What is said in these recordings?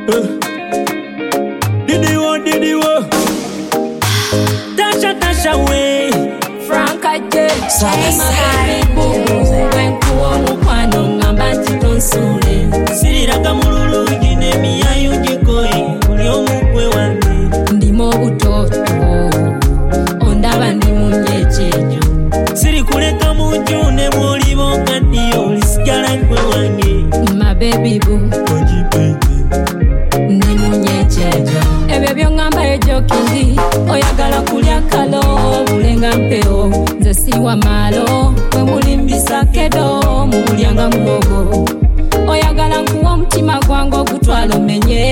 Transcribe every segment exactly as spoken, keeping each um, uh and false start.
Didi wo, didi wo. Tasha, Tasha way. Frank J. Say boo. When kuo mukwano ngamba titonsule. Sirira kamululu jine miyayo jikoi. Ulio mukwe wange. Ndimo butoto. Ondaba ndi munyechejo. Siri kuleka mujune mulibo kadiyo. Lisigala kwe wange. My baby boo. Oji baby. Ndi munyechejo. Ebyo byongamba ejokingi. Oyagala kulya kalo. Bulenga mpeo. Nze siwa malo. Mwe mulimbisa kedo. Mubulyanga mugogo. Oyagala nkuwa mutima gwango gutwalo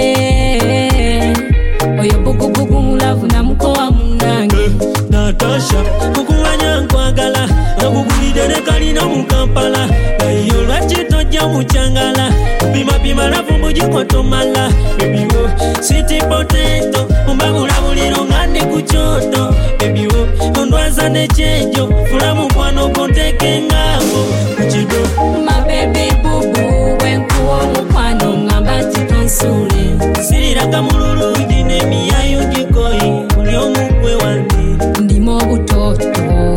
menye. Oyo bugu bugu mulavu na mkoa munange. Natasha, kukuwanya nkwagala. Nakugulide ne kalina mu Kampala. Nayo lwaki tojja mu Kyangala. Pima pima lavu mujikotomala. Baby wo, sweet potato. Umbagula buliro ngandi ku kyoto. Baby wo, ondwaza ne kyejo. Fula mukwano konteke ngabo kukido. My baby boo boo. Wenkuwa mukwano ngamba titonsule. Sirira kamululu jine miyayo jikoi. Ulio mukwe wange. Ndimo butoto.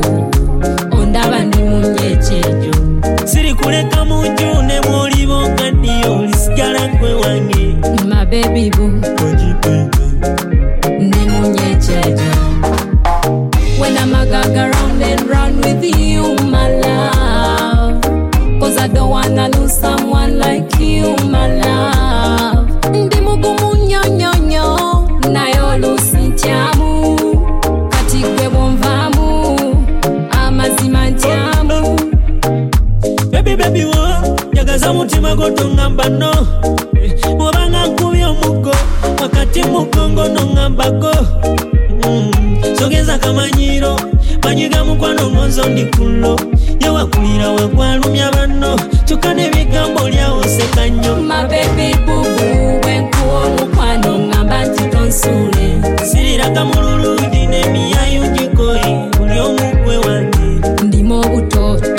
Ondaba ndi munyechejo. Siri kuleka mujune mulibo kadiyo. Lisigala kwe wange. My baby boo. Oji baby. Ndi munyechejo. When I'm a gag around and round with you, my love. Cause I don't wanna lose someone like you, my love. Ndi mugumu nyo nyo nyo. Nayo lusi chamu. Kati kwe bonvamu. Amazima nchamu. Baby baby wo, yagaza mutima goto ngamba no. Mwabanga nkubye omugo, wakati mukongo no ngambako. Mm. Sogeza kamanyiro, manyiga mukwano ngonzo ndikulo. Yewa kulira wagwalumya bano, chukane bigambo lyawo sekanyo. My baby boo boo, wenkuwa mukwano ngamba titonsule. Sirira kamululu jine miyayo jikoi, ulio mukwe wange. Ndimo butoto.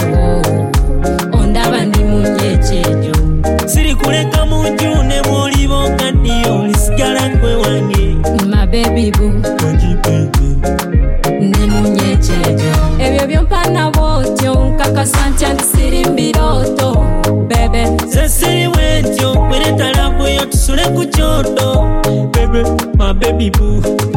Ondaba ndi munyechejo. Siri kuleka mujune mulibo kadiyo. Lisigala kwe wange. My baby boo. Oji baby. Ndi munyechejo. Ebyo byompana botyo. Nkakasa ntya ndisiri mbiroto. Bebe. Se siri wetyo. Kwere talabu yo tusule ku kyoto. Baby, my baby boo.